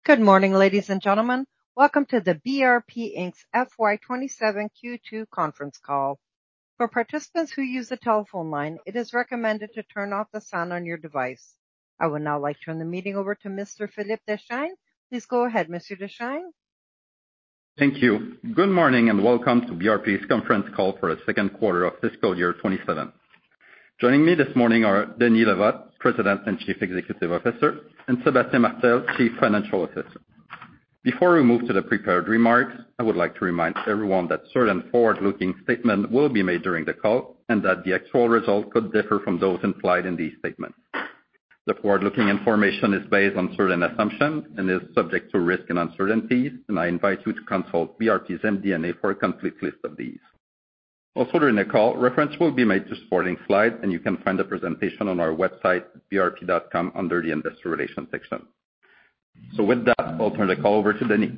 Good morning, ladies and gentlemen. Welcome to the BRP Inc.'s FY27 Q2 conference call. For participants who use the telephone line, it is recommended to turn off the sound on your device. I would now like to turn the meeting over to Mr. Philippe Deschênes. Please go ahead, Mr. Deschênes. Thank you. Good morning and welcome to BRP's conference call for the second quarter of fiscal year 27. Joining me this morning are Denis Le Vot, President and Chief Executive Officer, and Sébastien Martel, Chief Financial Officer. Before we move to the prepared remarks, I would like to remind everyone that certain forward-looking statements will be made during the call and that the actual result could differ from those implied in these statements. The forward-looking information is based on certain assumptions and is subject to risk and uncertainties, and I invite you to consult BRP's MD&A for a complete list of these. Also during the call, reference will be made to supporting slides, and you can find the presentation on our website, brp.com, under the Investor Relations section. So with that, I'll turn the call over to Denis.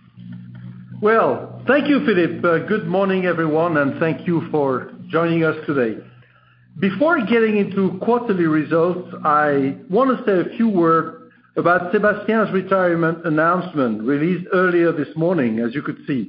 Well, thank you, Philippe. Good morning, everyone, and thank you for joining us today. Before getting into quarterly results, I want to say a few words about Sébastien's retirement announcement released earlier this morning, as you could see.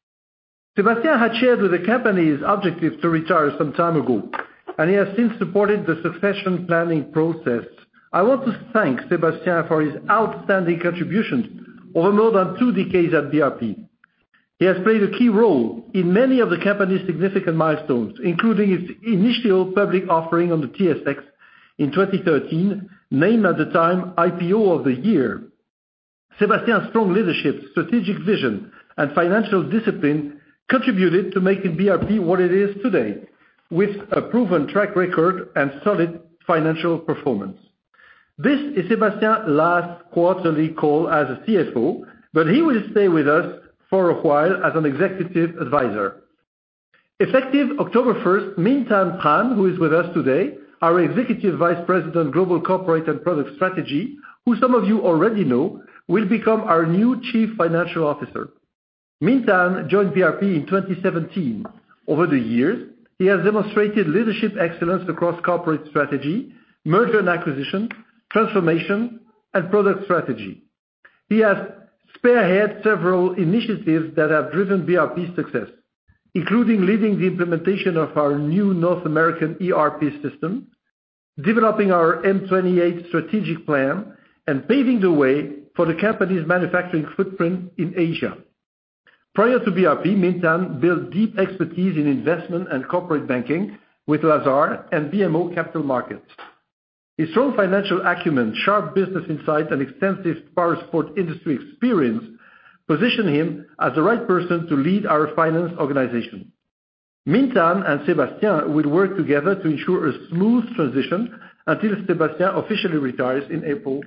Sébastien had shared with the company his objective to retire some time ago, and he has since supported the succession planning process. I want to thank Sébastien for his outstanding contributions over more than 2 decades at BRP. He has played a key role in many of the company's significant milestones, including its initial public offering on the TSX in 2013, named at the time IPO of the Year. Sébastien's strong leadership, strategic vision, and financial discipline contributed to making BRP what it is today, with a proven track record and solid financial performance. This is Sébastien's last quarterly call as a CFO, but he will stay with us for a while as an executive advisor. Effective October 1st, Minh Thanh Tran, who is with us today, our Executive Vice President, Global Corporate and Product Strategy, who some of you already know, will become our new Chief Financial Officer. Minh Thanh joined BRP in 2017. Over the years, he has demonstrated leadership excellence across corporate strategy, merger and acquisition, transformation, and product strategy. He has spearheaded several initiatives that have driven BRP's success, including leading the implementation of our new North American ERP system, developing our M28 strategic plan, and paving the way for the company's manufacturing footprint in Asia. Prior to BRP, Minh Thanh built deep expertise in investment and corporate banking with Lazard and BMO Capital Markets. His strong financial acumen, sharp business insight, and extensive powersport industry experience position him as the right person to lead our finance organization. Minh Thanh and Sébastien will work together to ensure a smooth transition until Sébastien officially retires in April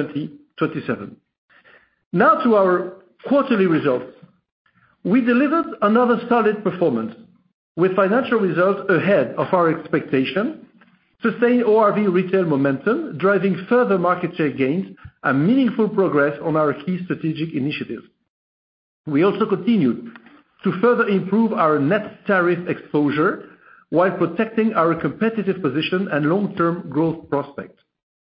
2027. Now to our quarterly results. We delivered another solid performance with financial results ahead of our expectation, sustained ORV retail momentum, driving further market share gains and meaningful progress on our key strategic initiatives. We also continued to further improve our net tariff exposure while protecting our competitive position and long-term growth prospects.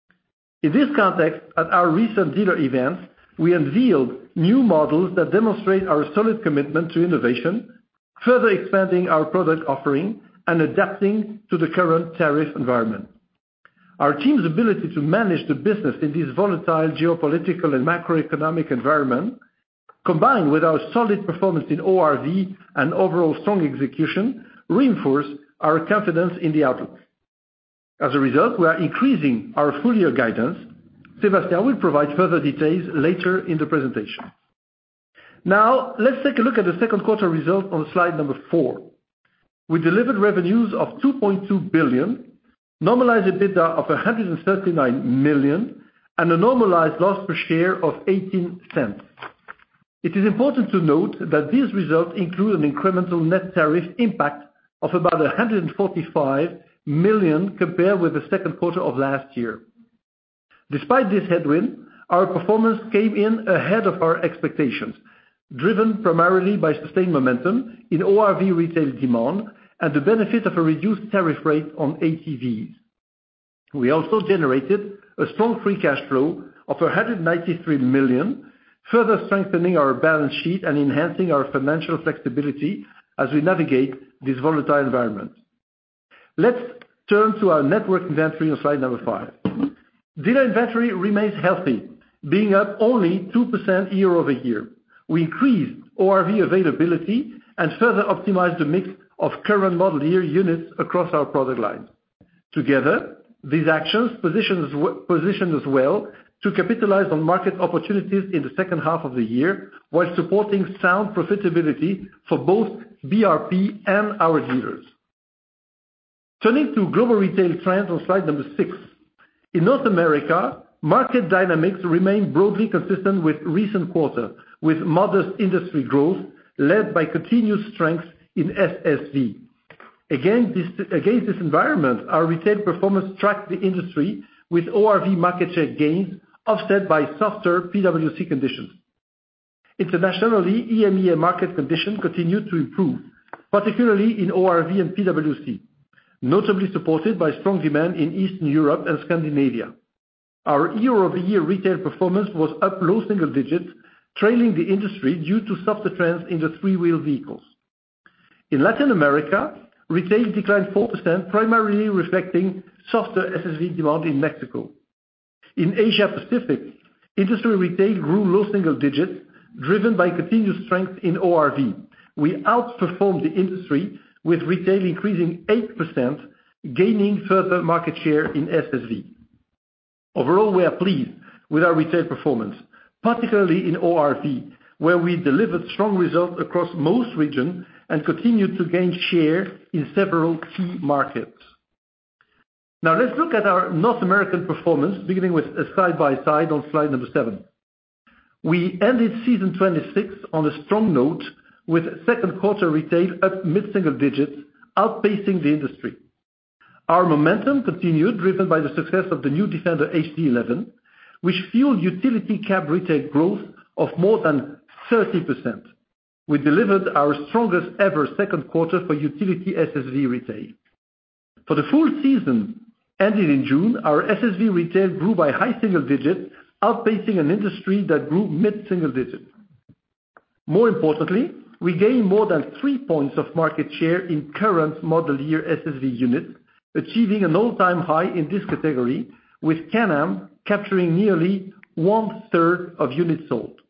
In this context, at our recent dealer events, we unveiled new models that demonstrate our solid commitment to innovation, further expanding our product offering and adapting to the current tariff environment. Our team's ability to manage the business in this volatile geopolitical and macroeconomic environment, combined with our solid performance in ORV and overall strong execution, reinforce our confidence in the outlook. As a result, we are increasing our full-year guidance. Sébastien will provide further details later in the presentation. Now, let's take a look at the second quarter results on slide number 4. We delivered revenues of $2.2 billion, normalized EBITDA of $139 million, and a normalized loss per share of 18 cents. It is important to note that these results include an incremental net tariff impact of about $145 million compared with the second quarter of last year. Despite this headwind, our performance came in ahead of our expectations, driven primarily by sustained momentum in ORV retail demand and the benefit of a reduced tariff rate on ATVs. We also generated a strong free cash flow of $193 million, further strengthening our balance sheet and enhancing our financial flexibility as we navigate this volatile environment. Let's turn to our network inventory on slide number 5. Dealer inventory remains healthy, being up only 2% year-over-year. We increased ORV availability and further optimized the mix of current model year units across our product lines. Together, these actions position us well to capitalize on market opportunities in the second half of the year, while supporting sound profitability for both BRP and our dealers. Turning to global retail trends on slide number 6. In North America, market dynamics remain broadly consistent with recent quarter, with modest industry growth led by continued strength in SSV. Against this environment, our retail performance tracked the industry with ORV market share gains offset by softer PWC conditions. Internationally, EMEA market conditions continued to improve, particularly in ORV and PWC, notably supported by strong demand in Eastern Europe and Scandinavia. Our year-over-year retail performance was up low single digits, trailing the industry due to softer trends in the three-wheel vehicles. In Latin America, retail declined 4%, primarily reflecting softer SSV demand in Mexico. In Asia Pacific, industry retail grew low single digits, driven by continued strength in ORV. We outperformed the industry, with retail increasing 8%, gaining further market share in SSV. Overall, we are pleased with our retail performance, particularly in ORV, where we delivered strong results across most regions and continued to gain share in several key markets. Now let's look at our North American performance, beginning with a side-by-side on slide number 7. We ended season 26 on a strong note, with second quarter retail up mid-single digits, outpacing the industry. Our momentum continued, driven by the success of the new Defender HD11, which fueled utility cab retail growth of more than 30%. We delivered our strongest ever second quarter for utility SSV retail. For the full season ending in June, our SSV retail grew by high single digits, outpacing an industry that grew mid-single digits. More importantly, we gained more than 3 points of market share in current model year SSV units, achieving an all-time high in this category, with Can-Am capturing nearly 1/3 of units sold.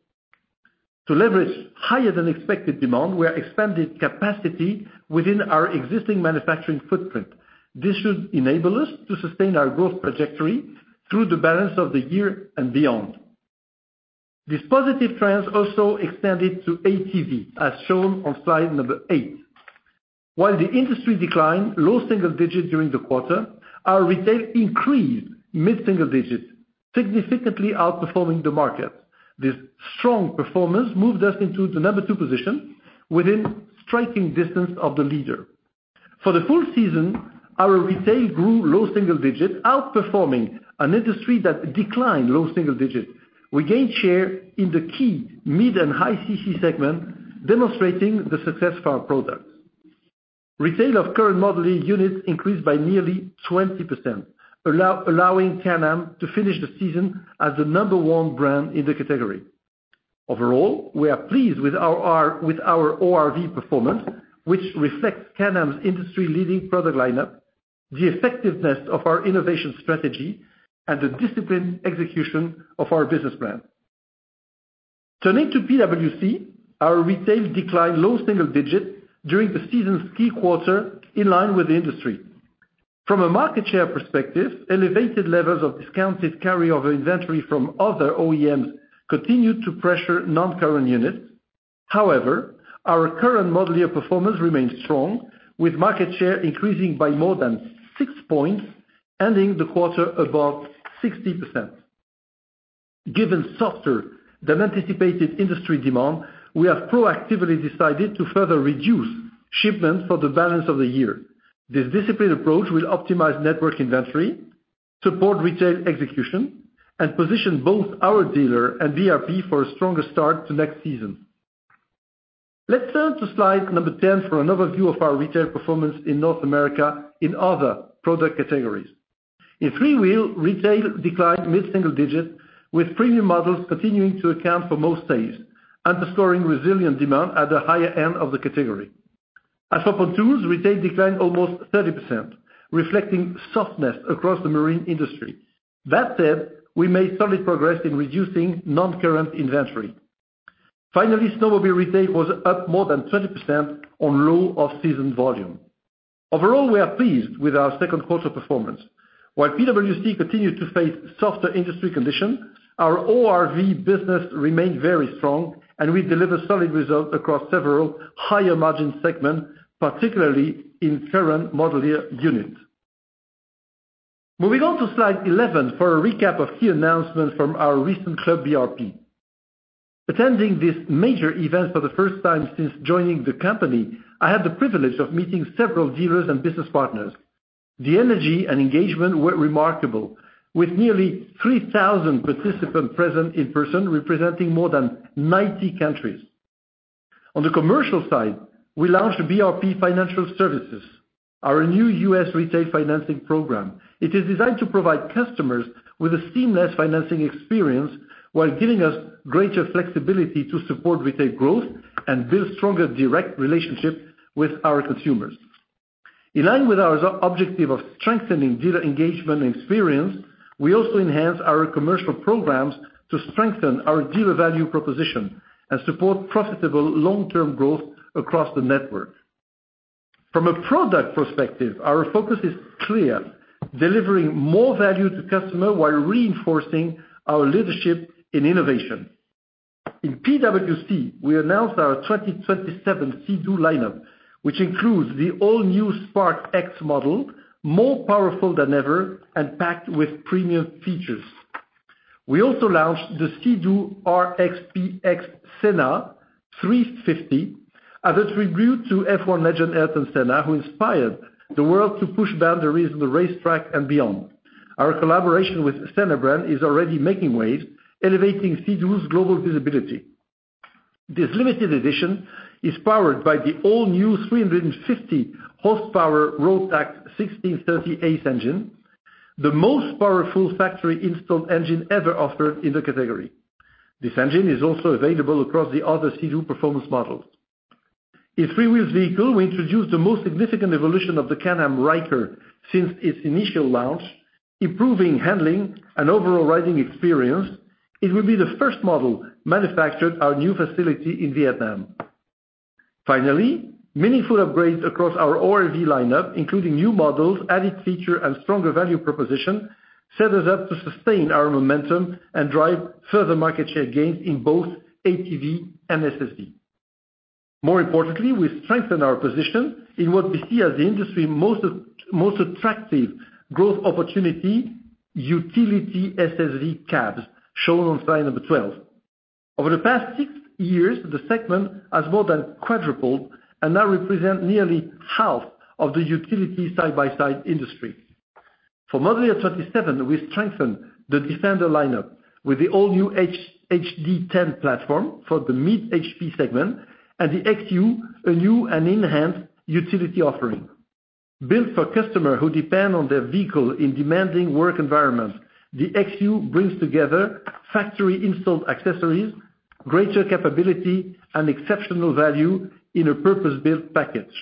To leverage higher than expected demand, we are expanding capacity within our existing manufacturing footprint. This should enable us to sustain our growth trajectory through the balance of the year and beyond. These positive trends also extended to ATV, as shown on slide number 8. While the industry declined low single digits during the quarter, our retail increased mid-single digits, significantly outperforming the market. This strong performance moved us into the number 2 position, within striking distance of the leader. For the full season, our retail grew low single digits, outperforming an industry that declined low single digits. We gained share in the key mid and high CC segment, demonstrating the success of our products. Retail of current model year units increased by nearly 20%, allowing Can-Am to finish the season as the number 1 brand in the category. Overall, we are pleased with our ORV performance, which reflects Can-Am's industry-leading product lineup, the effectiveness of our innovation strategy, and the disciplined execution of our business plan. Turning to PWC, our retail declined low single digits during the season's key quarter, in line with the industry. From a market share perspective, elevated levels of discounted carryover inventory from other OEMs continued to pressure non-current units. However, our current model year performance remains strong, with market share increasing by more than 6 points, ending the quarter above 60%. Given softer than anticipated industry demand, we have proactively decided to further reduce shipments for the balance of the year. This disciplined approach will optimize network inventory, support retail execution, and position both our dealer and BRP for a stronger start to next season. Let's turn to slide number 10 for an overview of our retail performance in North America in other product categories. In three-wheel, retail declined mid-single digits, with premium models continuing to account for most sales, underscoring resilient demand at the higher end of the category. As for pontoons, retail declined almost 30%, reflecting softness across the marine industry. That said, we made solid progress in reducing non-current inventory. Finally, snowmobile retail was up more than 20% on low off-season volume. Overall, we are pleased with our second quarter performance. While PWC continued to face softer industry conditions, our ORV business remained very strong, and we delivered solid results across several higher margin segments, particularly in current model year units. Moving on to slide 11 for a recap of key announcements from our recent Club BRP. Attending this major event for the first time since joining the company, I had the privilege of meeting several dealers and business partners. The energy and engagement were remarkable, with nearly 3,000 participants present in person, representing more than 90 countries. On the commercial side, we launched BRP Financial Services, our new U.S. retail financing program. It is designed to provide customers with a seamless financing experience while giving us greater flexibility to support retail growth and build stronger direct relationships with our consumers. In line with our objective of strengthening dealer engagement and experience, we also enhance our commercial programs to strengthen our dealer value proposition and support profitable long-term growth across the network. From a product perspective, our focus is clear, delivering more value to customers while reinforcing our leadership in innovation. In PWC, we announced our 2027 Sea-Doo lineup, which includes the all-new Spark X model, more powerful than ever and packed with premium features. We also launched the Sea-Doo RXP-X Senna 350 as a tribute to F1 legend Ayrton Senna, who inspired the world to push boundaries on the racetrack and beyond. Our collaboration with Senna brand is already making waves, elevating Sea-Doo's global visibility. This limited edition is powered by the all-new 350 horsepower Rotax 1630 Ace engine, the most powerful factory-installed engine ever offered in the category. This engine is also available across the other Sea-Doo performance models. In three-wheels vehicle, we introduced the most significant evolution of the Can-Am Ryker since its initial launch, improving handling and overall riding experience. It will be the first model manufactured at our new facility in Vietnam. Finally, meaningful upgrades across our ORV lineup, including new models, added feature and stronger value proposition, set us up to sustain our momentum and drive further market share gains in both ATV and SSV. More importantly, we strengthen our position in what we see as the industry's most attractive growth opportunity, utility SSV cabs, shown on slide number 12. Over the past 6 years, the segment has more than quadrupled and now represent nearly half of the utility side-by-side industry. For model year 27, we strengthened the Defender lineup with the all-new HD10 platform for the mid-HP segment and the XU, a new and enhanced utility offering. Built for customers who depend on their vehicle in demanding work environments, the XU brings together factory-installed accessories, greater capability, and exceptional value in a purpose-built package.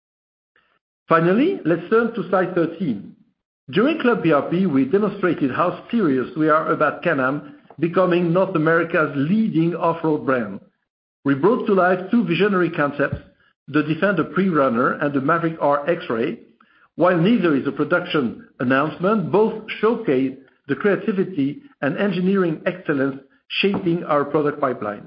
Finally, let's turn to slide 13. During Club BRP, we demonstrated how serious we are about Can-Am becoming North America's leading off-road brand. We brought to life two visionary concepts, the Defender Pre-Runner and the Maverick R X-Ray. While neither is a production announcement, both showcase the creativity and engineering excellence shaping our product pipeline.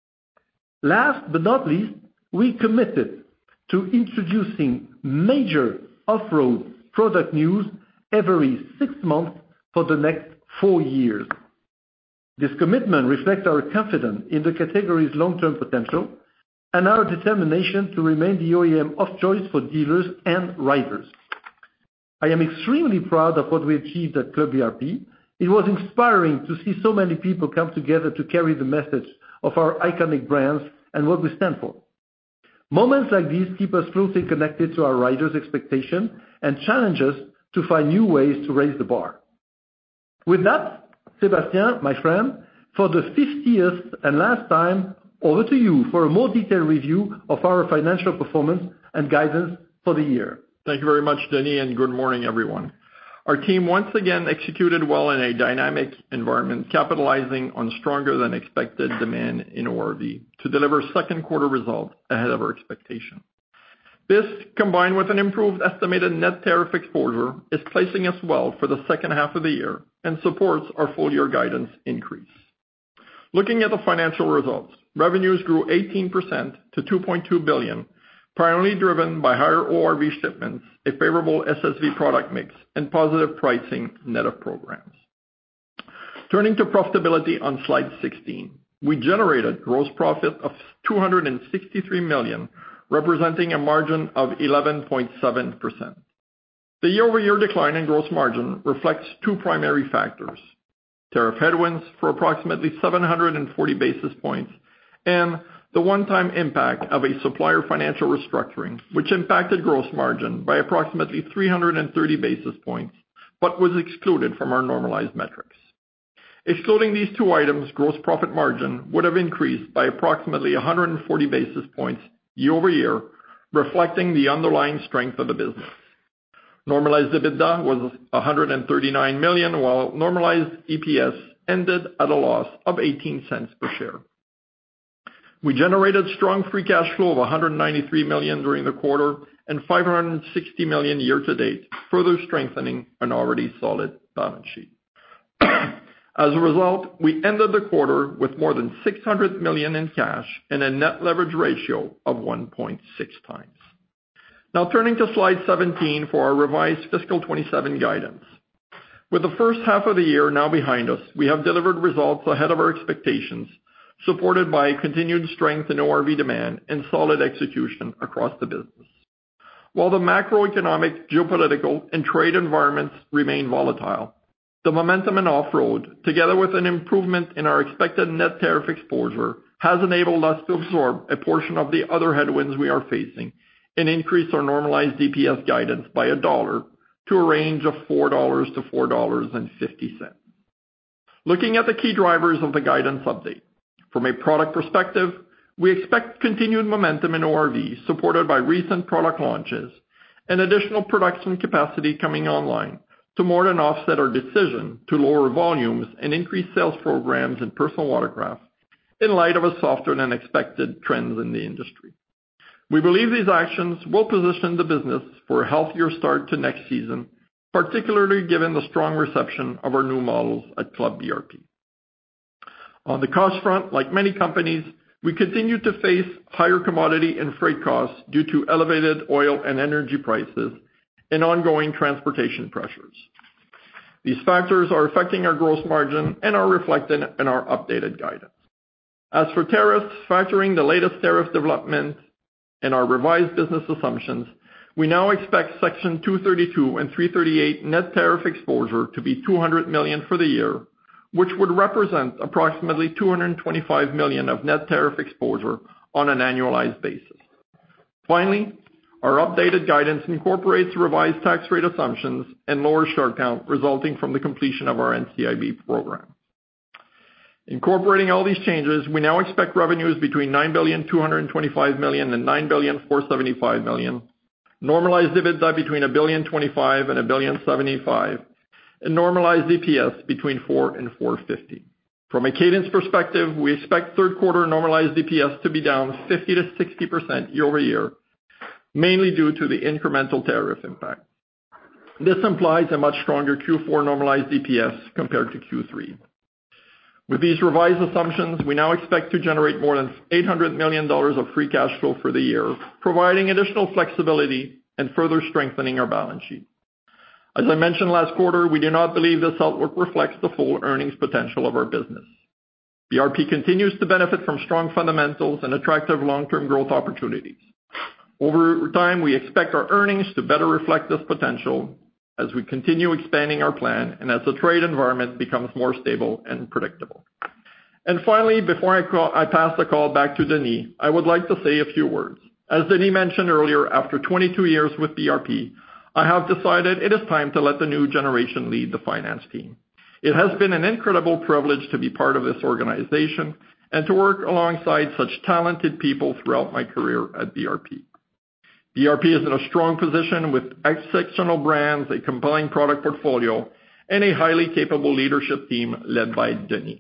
Last but not least, we committed to introducing major off-road product news every 6 months for the next 4 years. This commitment reflects our confidence in the category's long-term potential and our determination to remain the OEM of choice for dealers and riders. I am extremely proud of what we achieved at Club BRP. It was inspiring to see so many people come together to carry the message of our iconic brands and what we stand for. Moments like these keep us closely connected to our riders' expectations and challenge us to find new ways to raise the bar. With that, Sébastien, my friend, for the 50th and last time, over to you for a more detailed review of our financial performance and guidance for the year. Thank you very much, Denis, and good morning, everyone. Our team once again executed well in a dynamic environment, capitalizing on stronger than expected demand in ORV to deliver second quarter results ahead of our expectation. This, combined with an improved estimated net tariff exposure, is placing us well for the second half of the year and supports our full-year guidance increase. Looking at the financial results, revenues grew 18% to 2.2 billion, primarily driven by higher ORV shipments, a favorable SSV product mix, and positive pricing net of programs. Turning to profitability on slide 16, we generated gross profit of 263 million, representing a margin of 11.7%. The year-over-year decline in gross margin reflects two primary factors: tariff headwinds for approximately 740 basis points, and the one-time impact of a supplier financial restructuring, which impacted gross margin by approximately 330 basis points, but was excluded from our normalized metrics. Excluding these two items, gross profit margin would have increased by approximately 140 basis points year-over-year, reflecting the underlying strength of the business. Normalized EBITDA was 139 million, while normalized EPS ended at a loss of 18 cents per share. We generated strong free cash flow of 193 million during the quarter and 560 million year-to-date, further strengthening an already solid balance sheet. As a result, we ended the quarter with more than 600 million in cash and a net leverage ratio of 1.6 times. Now turning to slide 17 for our revised fiscal 27 guidance. With the first half of the year now behind us, we have delivered results ahead of our expectations, supported by continued strength in ORV demand and solid execution across the business. While the macroeconomic, geopolitical, and trade environments remain volatile, the momentum in off-road, together with an improvement in our expected net tariff exposure, has enabled us to absorb a portion of the other headwinds we are facing and increase our normalized EPS guidance by $1 to a range of $4 to $4.50. Looking at the key drivers of the guidance update. From a product perspective, we expect continued momentum in ORV, supported by recent product launches and additional production capacity coming online to more than offset our decision to lower volumes and increase sales programs in personal watercraft in light of a softer than expected trends in the industry. We believe these actions will position the business for a healthier start to next season, particularly given the strong reception of our new models at Club BRP. On the cost front, like many companies, we continue to face higher commodity and freight costs due to elevated oil and energy prices and ongoing transportation pressures. These factors are affecting our gross margin and are reflected in our updated guidance. As for tariffs, factoring the latest tariff development and our revised business assumptions, we now expect Section 232 and 338 net tariff exposure to be 200 million for the year, which would represent approximately 225 million of net tariff exposure on an annualized basis. Finally, our updated guidance incorporates revised tax rate assumptions and lower share count resulting from the completion of our NCIB program. Incorporating all these changes, we now expect revenues between 9,225 million and 9,475 million, normalized EBITDA between 1,025 and 1,075, and normalized EPS between 4 and 4.50. From a cadence perspective, we expect third quarter normalized EPS to be down 50 to 60% year-over-year, mainly due to the incremental tariff impact. This implies a much stronger Q4 normalized EPS compared to Q3. With these revised assumptions, we now expect to generate more than 800 million dollars of free cash flow for the year, providing additional flexibility and further strengthening our balance sheet. As I mentioned last quarter, we do not believe this outlook reflects the full earnings potential of our business. BRP continues to benefit from strong fundamentals and attractive long-term growth opportunities. Over time, we expect our earnings to better reflect this potential as we continue expanding our plan and as the trade environment becomes more stable and predictable. And finally, before I pass the call back to Denis, I would like to say a few words. As Denis mentioned earlier, after 22 years with BRP, I have decided it is time to let the new generation lead the finance team. It has been an incredible privilege to be part of this organization and to work alongside such talented people throughout my career at BRP. BRP is in a strong position with exceptional brands, a compelling product portfolio, and a highly capable leadership team led by Denis.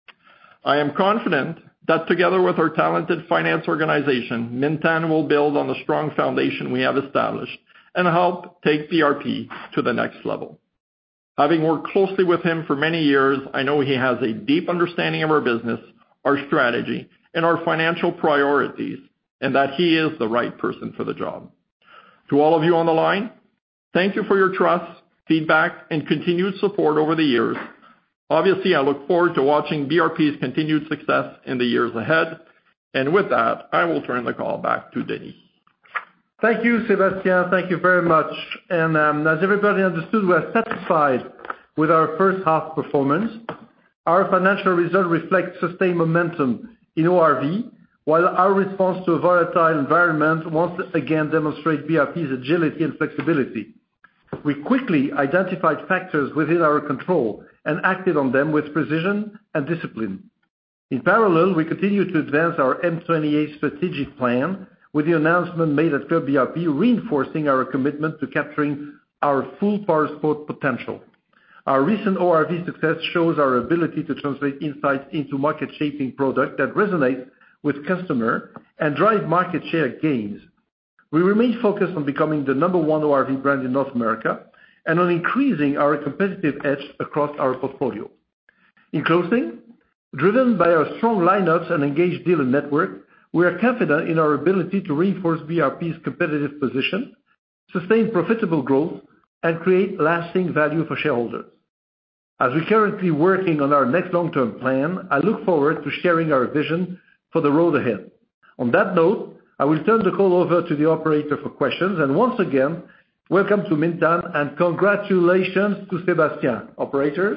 I am confident that together with our talented finance organization, Mintan will build on the strong foundation we have established and help take BRP to the next level. Having worked closely with him for many years, I know he has a deep understanding of our business, our strategy, and our financial priorities, and that he is the right person for the job. To all of you on the line, thank you for your trust, feedback, and continued support over the years. Obviously, I look forward to watching BRP's continued success in the years ahead. And with that, I will turn the call back to Denis. Thank you, Sébastien. Thank you very much. And as everybody understood, we are satisfied with our first half performance. Our financial result reflects sustained momentum in ORV, while our response to a volatile environment once again demonstrates BRP's agility and flexibility. We quickly identified factors within our control and acted on them with precision and discipline. In parallel, we continue to advance our M28 strategic plan with the announcement made at Club BRP, reinforcing our commitment to capturing our full powersport potential. Our recent ORV success shows our ability to translate insights into market-shaping product that resonates with customer and drive market share gains. We remain focused on becoming the number one ORV brand in North America and on increasing our competitive edge across our portfolio. In closing, driven by our strong lineups and engaged dealer network, we are confident in our ability to reinforce BRP's competitive position, sustain profitable growth, and create lasting value for shareholders. As we're currently working on our next long-term plan, I look forward to sharing our vision for the road ahead. On that note, I will turn the call over to the operator for questions. And once again, welcome to Mintan and congratulations to Sébastien. Operator?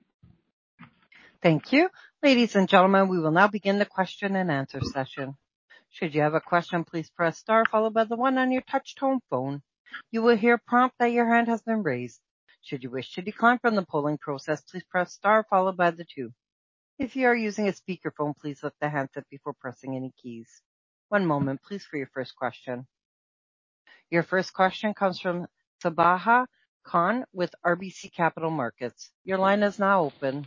Thank you. Ladies and gentlemen, we will now begin the question and answer session. Should you have a question, please press star followed by the 1 on your touch-tone phone. You will hear a prompt that your hand has been raised. Should you wish to decline from the polling process, please press star followed by the 2. If you are using a speakerphone, please lift the handset before pressing any keys. One moment, please, for your first question. Your first question comes from Sabahat Khan with RBC Capital Markets. Your line is now open.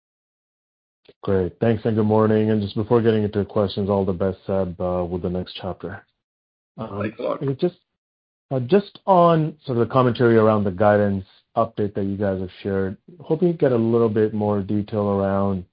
Great. Thanks and good morning. And just before getting into questions, all the best, Seb, with the next chapter. Thanks a lot. Just on sort of the commentary around the guidance update that you guys have shared, hoping to get a little bit more detail around,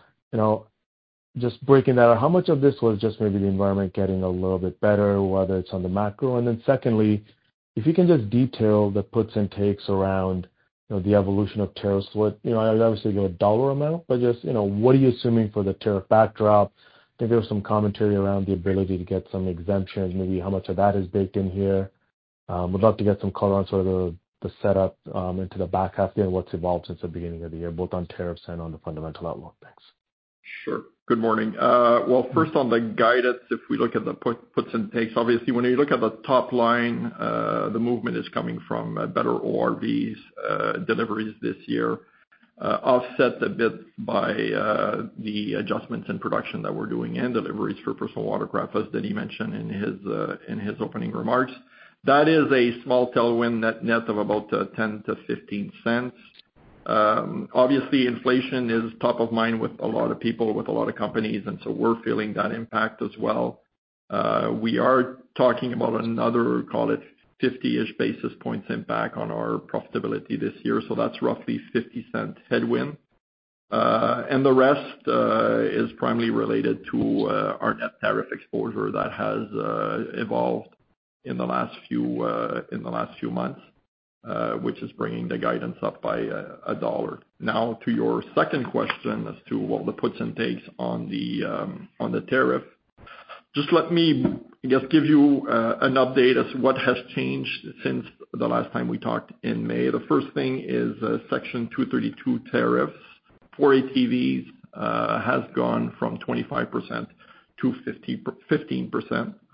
just breaking that out. How much of this was just maybe the environment getting a little bit better, whether it's on the macro? And then secondly, if you can just detail the puts and takes around the evolution of tariffs. I obviously give a dollar amount, but just, what are you assuming for the tariff backdrop? I think there was some commentary around the ability to get some exemptions, maybe how much of that is baked in here. Would love to get some color on sort of the setup into the back half there and what's evolved since the beginning of the year, both on tariffs and on the fundamental outlook. Thanks. Sure. Good morning. Well, first on the guidance, if we look at the puts and takes, obviously when you look at the top line, the movement is coming from better ORVs deliveries this year, offset a bit by the adjustments in production that we're doing and deliveries for personal watercraft, as Denis mentioned in his opening remarks. That is a small tailwind net of about 10 to 15 cents. Obviously, inflation is top of mind with a lot of people, with a lot of companies, and so we're feeling that impact as well. We are talking about another, call it 50-ish basis points impact on our profitability this year, so that's roughly 50-cent headwind. And the rest is primarily related to our net tariff exposure that has evolved in the last few months. Which is bringing the guidance up by $1. Now, to your second question as to what the puts and takes on the tariff, just let me, give you an update as to what has changed since the last time we talked in May. The first thing is Section 232 tariffs for ATVs has gone from 25% to 15%.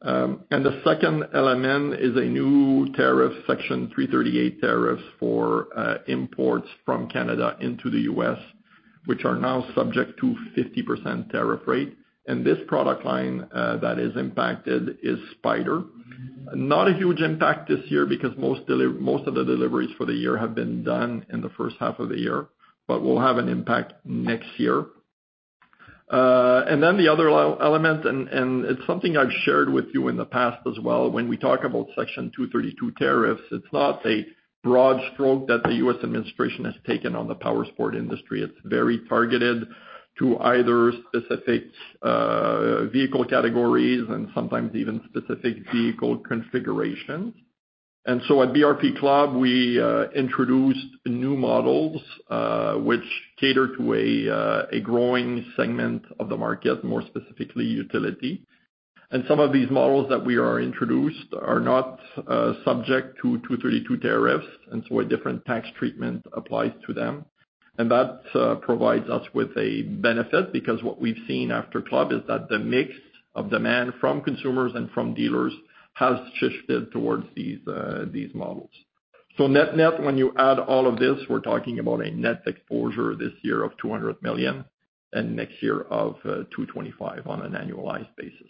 And the second element is a new tariff, Section 338 tariffs for imports from Canada into the U.S., which are now subject to 50% tariff rate. And this product line that is impacted is Spyder. Not a huge impact this year because most of the deliveries for the year have been done in the first half of the year, but will have an impact next year. And then the other element, and it's something I've shared with you in the past as well, when we talk about Section 232 tariffs, it's not a broad stroke that the U.S. administration has taken on the power sport industry. It's very targeted to either specific vehicle categories and sometimes even specific vehicle configurations. And so at BRP Club, we introduced new models which cater to a growing segment of the market, more specifically utility. And some of these models that we are introduced are not subject to 232 tariffs, and so a different tax treatment applies to them. And that provides us with a benefit because what we've seen after Club is that the mix of demand from consumers and from dealers has shifted towards these models. So net, when you add all of this, we're talking about a net exposure this year of 200 million and next year of 225 on an annualized basis.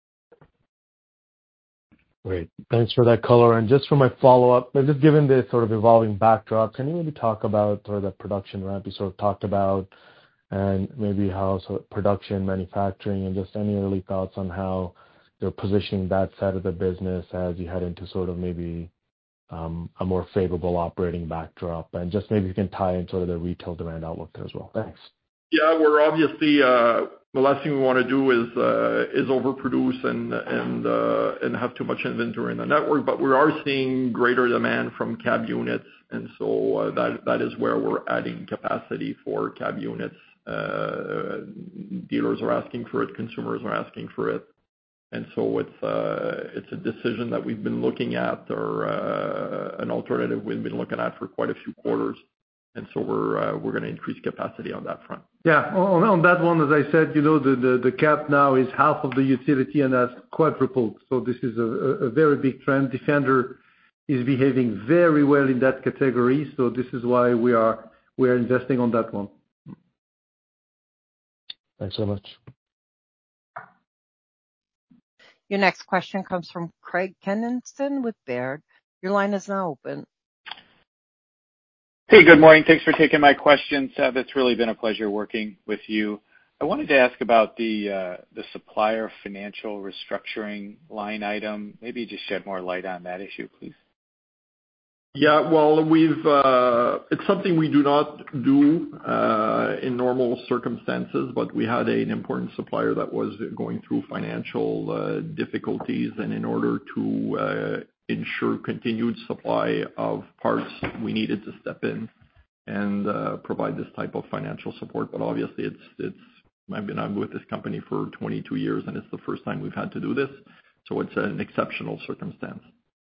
Great. Thanks for that color. And just for my follow-up, just given this sort of evolving backdrop, can you maybe talk about sort of the production ramp you sort of talked about and maybe how sort of production, manufacturing, and just any early thoughts on how you're positioning that side of the business as you head into sort of maybe a more favorable operating backdrop? And just maybe you can tie in sort of the retail demand outlook there as well. Thanks. Yeah, we're obviously the last thing we want to do is overproduce and have too much inventory in the network. But we are seeing greater demand from cab units, and so that is where we're adding capacity for cab units. Dealers are asking for it, consumers are asking for it, and so it's a decision that we've been looking at, or an alternative we've been looking at for quite a few quarters. And so we're going to increase capacity on that front. Yeah, on that one, as I said, the cap now is half of the utility and has quadrupled. So this is a very big trend. Defender is behaving very well in that category. So this is why we are investing on that one. Thanks so much. Your next question comes from Craig Kennison with Baird. Your line is now open. Hey, good morning. Thanks for taking my questions. It's really been a pleasure working with you. I wanted to ask about the supplier financial restructuring line item. Maybe just shed more light on that issue, please. Yeah, well, it's something we do not do in normal circumstances, but we had an important supplier that was going through financial difficulties, and in order to ensure continued supply of parts, we needed to step in and provide this type of financial support. But obviously, I've been with this company for 22 years, and it's the first time we've had to do this, so it's an exceptional circumstance.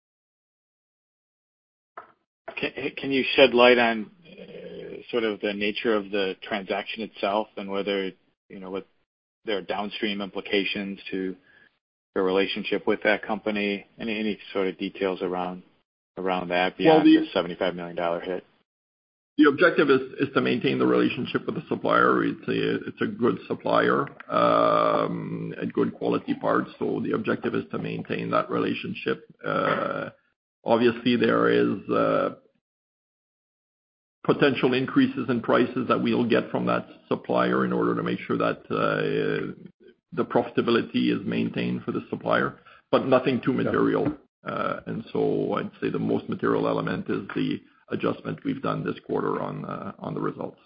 Can you shed light on sort of the nature of the transaction itself and whether, what there are downstream implications to the relationship with that company? Any sort of details around that beyond the $75 million hit? The objective is to maintain the relationship with the supplier. It's a good supplier, and good quality parts. So the objective is to maintain that relationship. Obviously, there is potential increases in prices that we'll get from that supplier in order to make sure that the profitability is maintained for the supplier, but nothing too material. And so I'd say the most material element is the adjustment we've done this quarter on the results.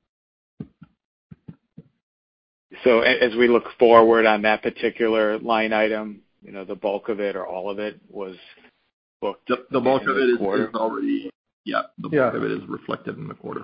So as we look forward on that particular line item, the bulk of it or all of it was booked. The bulk of it is already, the bulk of it is reflected in the quarter.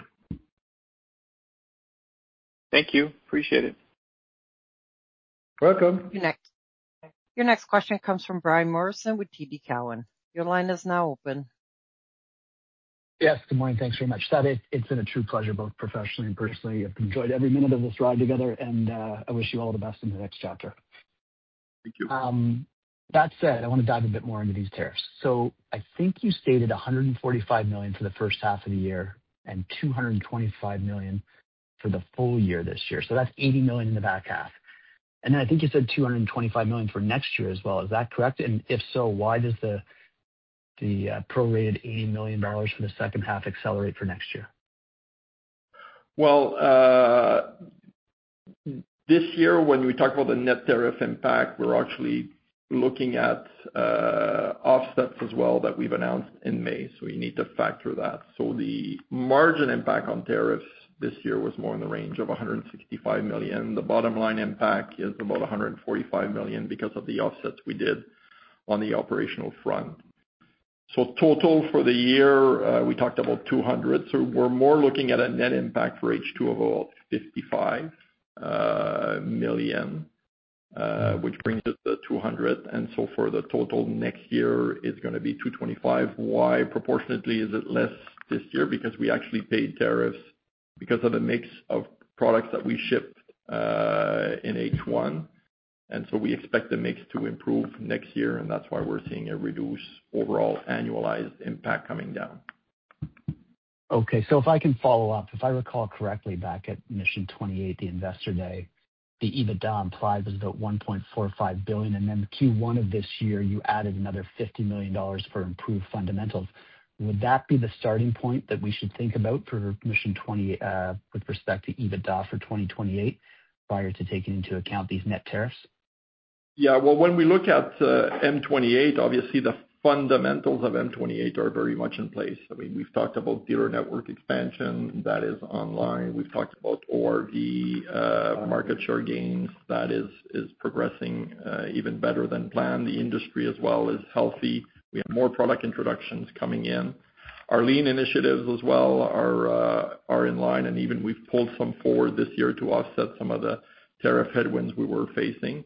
Thank you. Appreciate it. Welcome. Your next question comes from Brian Morrison with TD Cowen. Your line is now open. Yes, good morning. Thanks very much. It's been a true pleasure, both professionally and personally. I've enjoyed every minute of this ride together, and I wish you all the best in the next chapter. Thank you. That said, I want to dive a bit more into these tariffs. So I think you stated $145 million for the first half of the year and $225 million for the full year this year. So that's $80 million in the back half. And then I think you said $225 million for next year as well. Is that correct? And if so, why does the prorated $80 million for the second half accelerate for next year? Well, this year, when we talk about the net tariff impact, we're actually looking at offsets as well that we've announced in May. So you need to factor that. So the margin impact on tariffs this year was more in the range of $165 million. The bottom line impact is about $145 million because of the offsets we did on the operational front. So total for the year, we talked about 200. So we're more looking at a net impact for H2 of about $55 million, which brings it to 200. And so for the total next year, it's going to be 225. Why proportionately is it less this year? Because we actually paid tariffs because of the mix of products that we shipped in H1. And so we expect the mix to improve next year, and that's why we're seeing a reduced overall annualized impact coming down. Okay, so if I can follow up, if I recall correctly, back at Mission 28, the Investor Day, the EBITDA implied was about $1.45 billion, and then Q1 of this year, you added another $50 million for improved fundamentals. Would that be the starting point that we should think about for Mission 28 with respect to EBITDA for 2028 prior to taking into account these net tariffs? Yeah, well, when we look at M28, obviously the fundamentals of M28 are very much in place. I mean, we've talked about dealer network expansion that is online. We've talked about ORV market share gains that is progressing even better than planned. The industry as well is healthy. We have more product introductions coming in. Our lean initiatives as well are in line, and even we've pulled some forward this year to offset some of the tariff headwinds we were facing.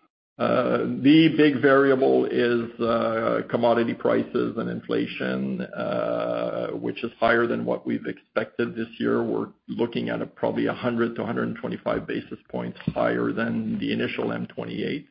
The big variable is commodity prices and inflation, which is higher than what we've expected this year. We're looking at probably 100 to 125 basis points higher than the initial M28.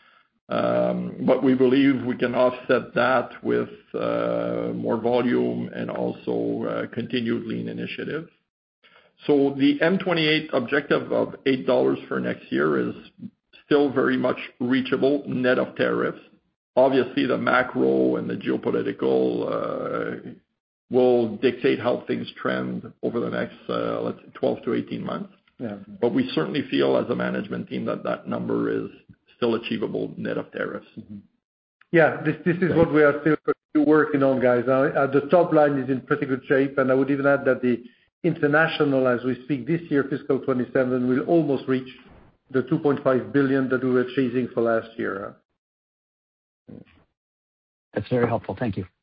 But we believe we can offset that with more volume and also continued lean initiative. So the M28 objective of $8 for next year is still very much reachable net of tariffs. Obviously, the macro and the geopolitical will dictate how things trend over the next, let's say, 12 to 18 months. Yeah. But we certainly feel as a management team that number is still achievable net of tariffs. Mm-hmm. Yeah, this is what we are still working on, guys. The top line is in pretty good shape, and I would even add that the international, as we speak this year, fiscal 27, will almost reach the $2.5 billion that we were chasing for last year. That's very helpful. Thank you.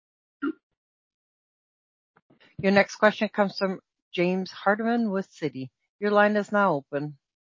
Your next question comes from James Hardiman with Citi. Your line is now open.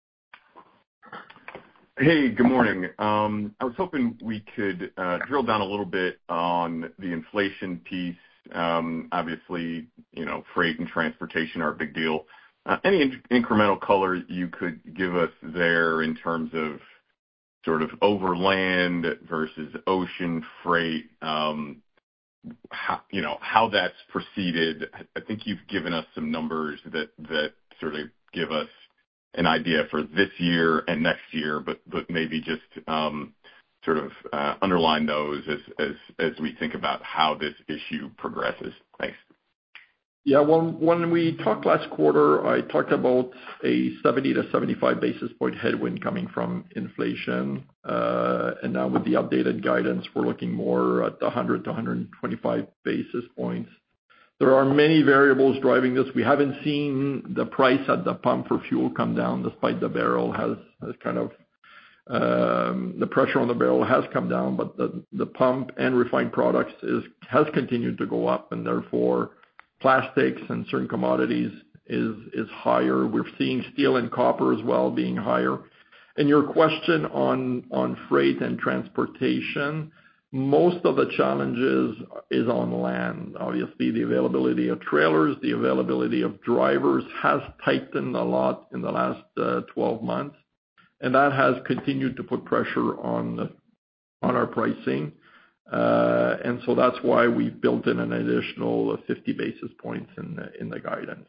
Hey, good morning. I was hoping we could drill down a little bit on the inflation piece. Obviously, freight and transportation are a big deal. Any incremental color you could give us there in terms of sort of overland versus ocean freight, how that's proceeded? I think you've given us some numbers that sort of give us an idea for this year and next year, but maybe just sort of underline those as we think about how this issue progresses. Thanks. Yeah, when we talked last quarter, I talked about a 70 to 75 basis point headwind coming from inflation. And now with the updated guidance, we're looking more at 100 to 125 basis points. There are many variables driving this. We haven't seen the price at the pump for fuel come down, despite the barrel has kind of the pressure on the barrel has come down, but the pump and refined products has continued to go up, and therefore plastics and certain commodities is higher. We're seeing steel and copper as well being higher. And your question on freight and transportation, most of the challenges is on land. Obviously, the availability of trailers, the availability of drivers has tightened a lot in the last 12 months. And that has continued to put pressure on on our pricing. And so that's why we built in an additional 50 basis points in the guidance.